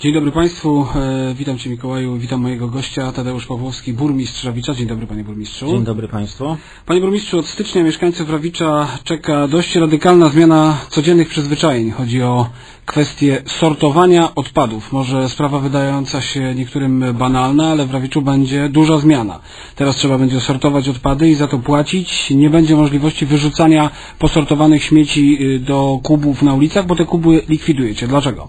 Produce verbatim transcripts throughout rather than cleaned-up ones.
Dzień dobry Państwu, e, witam Cię Mikołaju, witam mojego gościa Tadeusz Pawłowski, burmistrz Rawicza. Dzień dobry Panie Burmistrzu. Dzień dobry Państwu. Panie Burmistrzu, od stycznia mieszkańców Rawicza czeka dość radykalna zmiana codziennych przyzwyczajeń. Chodzi o kwestię sortowania odpadów. Może sprawa wydająca się niektórym banalna, ale w Rawiczu będzie duża zmiana. Teraz trzeba będzie sortować odpady i za to płacić. Nie będzie możliwości wyrzucania posortowanych śmieci do kubów na ulicach, bo te kuby likwidujecie. Dlaczego?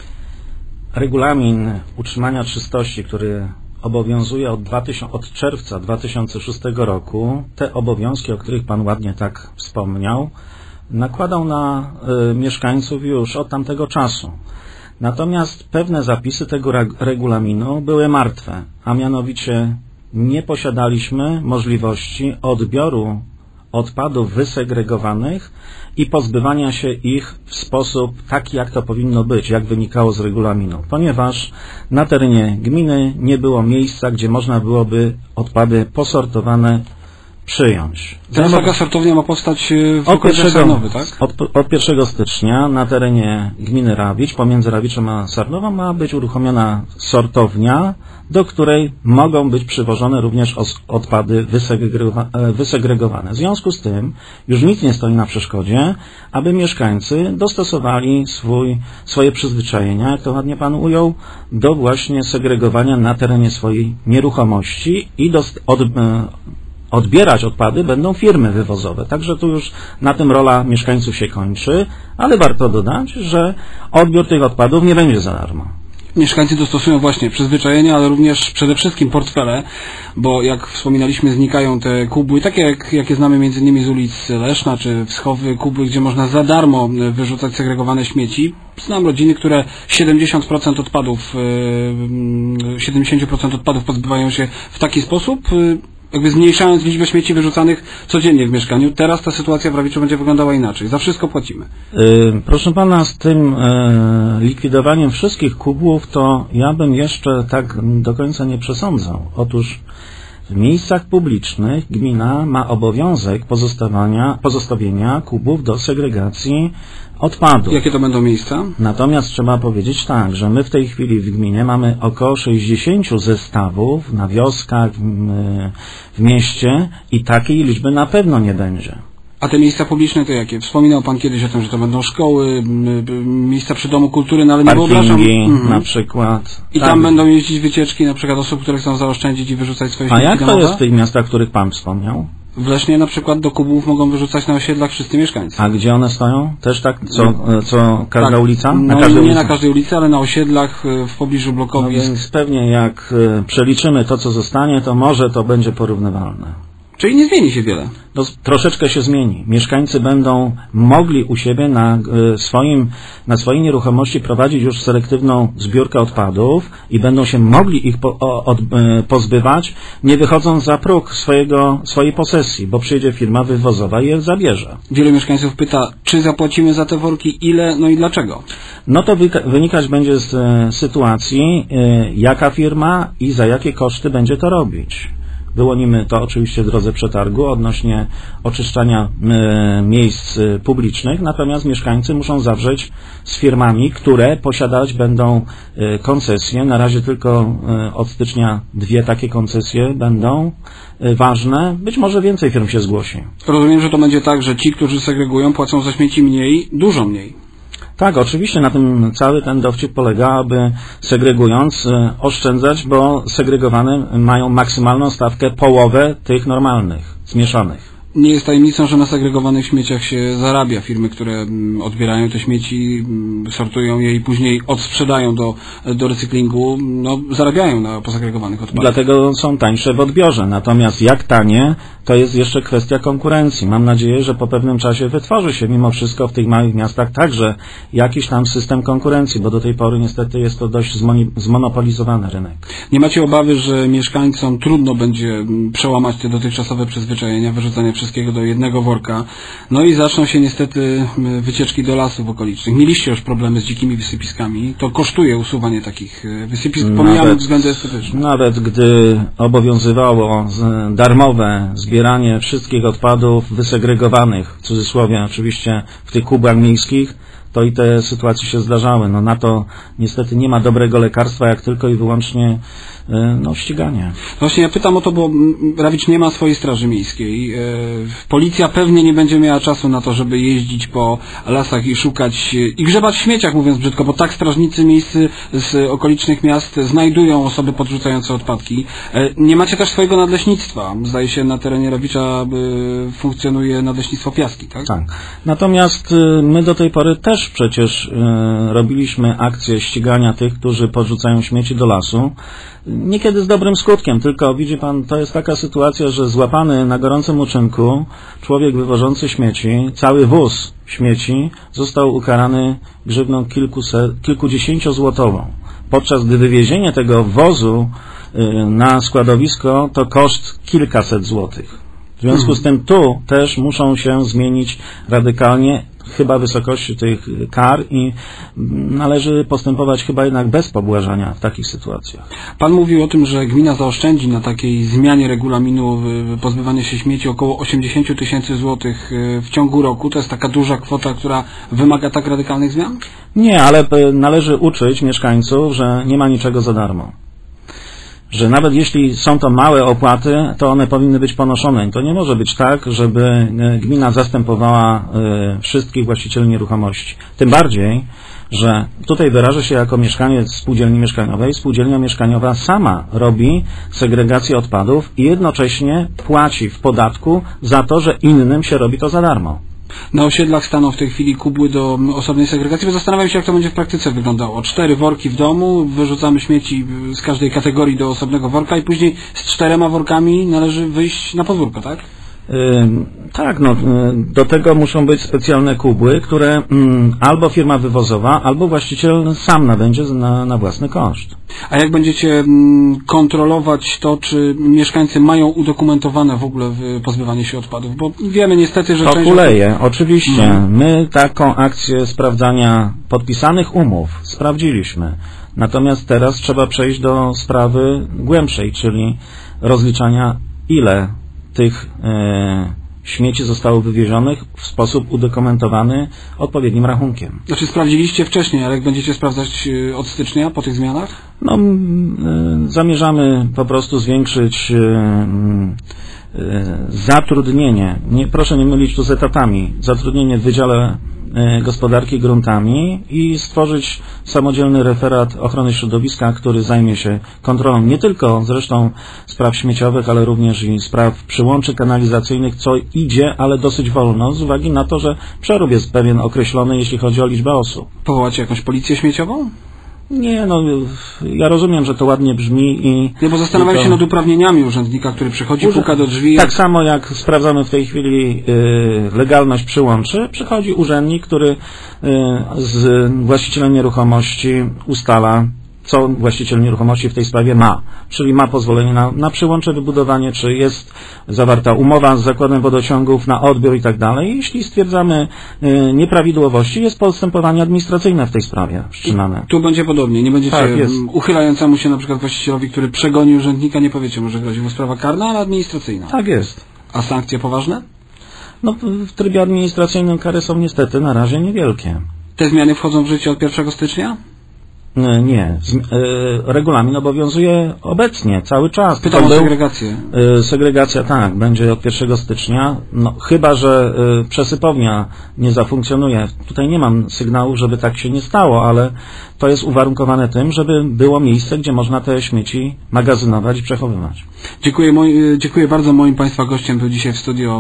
Regulamin utrzymania czystości, który obowiązuje od, od czerwca dwa tysiące szóstego roku, te obowiązki, o których Pan ładnie tak wspomniał, nakładał na y, mieszkańców już od tamtego czasu. Natomiast pewne zapisy tego regulaminu były martwe, a mianowicie nie posiadaliśmy możliwości odbioru odpadów wysegregowanych i pozbywania się ich w sposób taki, jak to powinno być, jak wynikało z regulaminu, ponieważ na terenie gminy nie było miejsca, gdzie można byłoby odpady posortowane przyjąć. Teraz taka sortownia ma powstać w okresie Sarnowy, tak? Od, od pierwszego stycznia na terenie gminy Rawicz, pomiędzy Rawiczem a Sarnową, ma być uruchomiona sortownia, do której mogą być przywożone również odpady wysegregowane. W związku z tym już nic nie stoi na przeszkodzie, aby mieszkańcy dostosowali swój, swoje przyzwyczajenia, jak to ładnie Pan ujął, do właśnie segregowania na terenie swojej nieruchomości i do, od, odbierać odpady będą firmy wywozowe. Także tu już na tym rola mieszkańców się kończy, ale warto dodać, że odbiór tych odpadów nie będzie za darmo. Mieszkańcy dostosują właśnie przyzwyczajenia, ale również przede wszystkim portfele, bo jak wspominaliśmy, znikają te kubły, takie jak, jakie znamy między innymi z ulic Leszna czy Wschowy, kubły, gdzie można za darmo wyrzucać segregowane śmieci. Znam rodziny, które siedemdziesiąt procent odpadów, siedemdziesiąt procent odpadów pozbywają się w taki sposób, jakby zmniejszając liczbę śmieci wyrzucanych codziennie w mieszkaniu. Teraz ta sytuacja w Rawiczu będzie wyglądała inaczej. Za wszystko płacimy. Yy, proszę Pana, z tym yy, likwidowaniem wszystkich kubłów, to ja bym jeszcze tak do końca nie przesądzał. Otóż w miejscach publicznych gmina ma obowiązek pozostawienia, pozostawienia kubów do segregacji odpadów. Jakie to będą miejsca? Natomiast trzeba powiedzieć tak, że my w tej chwili w gminie mamy około sześćdziesiąt zestawów na wioskach, w, w mieście i takiej liczby na pewno nie będzie. A te miejsca publiczne to jakie? Wspominał Pan kiedyś o tym, że to będą szkoły, miejsca przy Domu Kultury, no ale nie wyobrażam... Mhm. Na przykład. I tak. Tam będą jeździć wycieczki na przykład osób, które chcą zaoszczędzić i wyrzucać swoje śmieci. A jak to jest w tych miastach, o których Pan wspomniał? W Lesznie na przykład do kubów mogą wyrzucać na osiedlach wszyscy mieszkańcy. A gdzie one stoją? Też tak, co, co każda tak, ulica? Na no każdej nie ulicy? Na każdej ulicy, ale na osiedlach, w pobliżu blokowisk. No więc pewnie jak przeliczymy to, co zostanie, to może to będzie porównywalne. Czyli nie zmieni się wiele. No, troszeczkę się zmieni. Mieszkańcy będą mogli u siebie na swoim, na swojej nieruchomości prowadzić już selektywną zbiórkę odpadów i będą się mogli ich po, o, od, pozbywać, nie wychodząc za próg swojego, swojej posesji, bo przyjedzie firma wywozowa i je zabierze. Wielu mieszkańców pyta, czy zapłacimy za te worki, ile, no i dlaczego? No to wynikać będzie z e, sytuacji, e, jaka firma i za jakie koszty będzie to robić. Wyłonimy to oczywiście w drodze przetargu odnośnie oczyszczania e, miejsc e, publicznych, natomiast mieszkańcy muszą zawrzeć z firmami, które posiadać będą e, koncesje. Na razie tylko e, od stycznia dwie takie koncesje będą e, ważne. Być może więcej firm się zgłosi. Rozumiem, że to będzie tak, że ci, którzy segregują, płacą za śmieci mniej, dużo mniej. Tak, oczywiście na tym cały ten dowcip polega, aby segregując oszczędzać, bo segregowane mają maksymalną stawkę połowę tych normalnych, zmieszanych. Nie jest tajemnicą, że na segregowanych śmieciach się zarabia. Firmy, które odbierają te śmieci, sortują je i później odsprzedają do, do recyklingu, no, zarabiają na posegregowanych odpadach. Dlatego są tańsze w odbiorze. Natomiast jak tanie, to jest jeszcze kwestia konkurencji. Mam nadzieję, że po pewnym czasie wytworzy się mimo wszystko w tych małych miastach także jakiś tam system konkurencji, bo do tej pory niestety jest to dość zmonopolizowany rynek. Nie macie obawy, że mieszkańcom trudno będzie przełamać te dotychczasowe przyzwyczajenia, wyrzucanie wszystkiego do jednego worka, no i zaczną się niestety wycieczki do lasów okolicznych. Mieliście już problemy z dzikimi wysypiskami, to kosztuje usuwanie takich wysypisk, pomijamy względy estetyczne. Nawet gdy obowiązywało darmowe zbieranie wszystkich odpadów wysegregowanych, w cudzysłowie oczywiście w tych kubłach miejskich, to i te sytuacje się zdarzały. No na to niestety nie ma dobrego lekarstwa, jak tylko i wyłącznie no, ściganie. Właśnie ja pytam o to, bo Rawicz nie ma swojej straży miejskiej. Policja pewnie nie będzie miała czasu na to, żeby jeździć po lasach i szukać i grzebać w śmieciach, mówiąc brzydko, bo tak strażnicy miejscy z okolicznych miast znajdują osoby podrzucające odpadki. Nie macie też swojego nadleśnictwa. Zdaje się, na terenie Rawicza funkcjonuje nadleśnictwo Piaski, tak? Tak. Natomiast my do tej pory też przecież robiliśmy akcję ścigania tych, którzy podrzucają śmieci do lasu. Niekiedy z dobrym skutkiem, tylko widzi pan, to jest taka sytuacja, że złapany na gorącym uczynku człowiek wywożący śmieci, cały wóz śmieci został ukarany grzywną kilkuset, kilkudziesięciozłotową. Podczas gdy wywiezienie tego wozu y, na składowisko to koszt kilkaset złotych. W związku z tym tu też muszą się zmienić radykalnie chyba wysokości tych kar i należy postępować chyba jednak bez pobłażania w takich sytuacjach. Pan mówił o tym, że gmina zaoszczędzi na takiej zmianie regulaminu pozbywania się śmieci około osiemdziesiąt tysięcy złotych w ciągu roku. To jest taka duża kwota, która wymaga tak radykalnych zmian? Nie, ale należy uczyć mieszkańców, że nie ma niczego za darmo. Że nawet jeśli są to małe opłaty, to one powinny być ponoszone. I to nie może być tak, żeby gmina zastępowała y, wszystkich właścicieli nieruchomości. Tym bardziej, że tutaj wyrażę się jako mieszkaniec spółdzielni mieszkaniowej. Spółdzielnia mieszkaniowa sama robi segregację odpadów i jednocześnie płaci w podatku za to, że innym się robi to za darmo. Na osiedlach staną w tej chwili kubły do osobnej segregacji, bo zastanawiam się, jak to będzie w praktyce wyglądało. Cztery worki w domu, wyrzucamy śmieci z każdej kategorii do osobnego worka i później z czterema workami należy wyjść na podwórko, tak? Yy, tak, no, do tego muszą być specjalne kubły, które mm, albo firma wywozowa, albo właściciel sam nabędzie na, na własny koszt. A jak będziecie mm, kontrolować to, czy mieszkańcy mają udokumentowane w ogóle pozbywanie się odpadów? Bo wiemy niestety, że... To część... kuleje, oczywiście. Hmm. My taką akcję sprawdzania podpisanych umów sprawdziliśmy. Natomiast teraz trzeba przejść do sprawy głębszej, czyli rozliczania, ile tych e, śmieci zostało wywiezionych w sposób udokumentowany odpowiednim rachunkiem. Znaczy sprawdziliście wcześniej, ale jak będziecie sprawdzać e, od stycznia po tych zmianach? No, e, zamierzamy po prostu zwiększyć e, e, zatrudnienie, nie, proszę nie mylić tu z etatami, zatrudnienie w Wydziale Gospodarki Gruntami i stworzyć samodzielny referat ochrony środowiska, który zajmie się kontrolą nie tylko zresztą spraw śmieciowych, ale również i spraw przyłączy kanalizacyjnych, co idzie, ale dosyć wolno, z uwagi na to, że przerób jest pewien określony, jeśli chodzi o liczbę osób. Powołacie jakąś policję śmieciową? Nie, no, ja rozumiem, że to ładnie brzmi i... Nie, bo zastanawiam to... się nad uprawnieniami urzędnika, który przychodzi, Urze... puka do drzwi... Tak samo jak sprawdzamy w tej chwili y, legalność przyłączy, przychodzi urzędnik, który y, z właścicielem nieruchomości ustala, co właściciel nieruchomości w tej sprawie ma. Czyli ma pozwolenie na, na przyłącze, wybudowanie, czy jest zawarta umowa z zakładem wodociągów na odbiór i tak dalej. Jeśli stwierdzamy y, nieprawidłowości, jest postępowanie administracyjne w tej sprawie wszczynane. Tu będzie podobnie. Nie będziecie tak, uchylającemu się na przykład właścicielowi, który przegoni urzędnika, nie powiecie, może grozi mu sprawa karna, ale administracyjna. Tak jest. A sankcje poważne? No, w trybie administracyjnym kary są niestety na razie niewielkie. Te zmiany wchodzą w życie od pierwszego stycznia? Nie. Regulamin obowiązuje obecnie, cały czas. Pytam o segregację. Segregacja, tak, będzie od pierwszego stycznia. No, chyba że przesypownia nie zafunkcjonuje. Tutaj nie mam sygnału, żeby tak się nie stało, ale to jest uwarunkowane tym, żeby było miejsce, gdzie można te śmieci magazynować i przechowywać. Dziękuję, moi, dziękuję bardzo. Moim Państwa gościem był dzisiaj w studio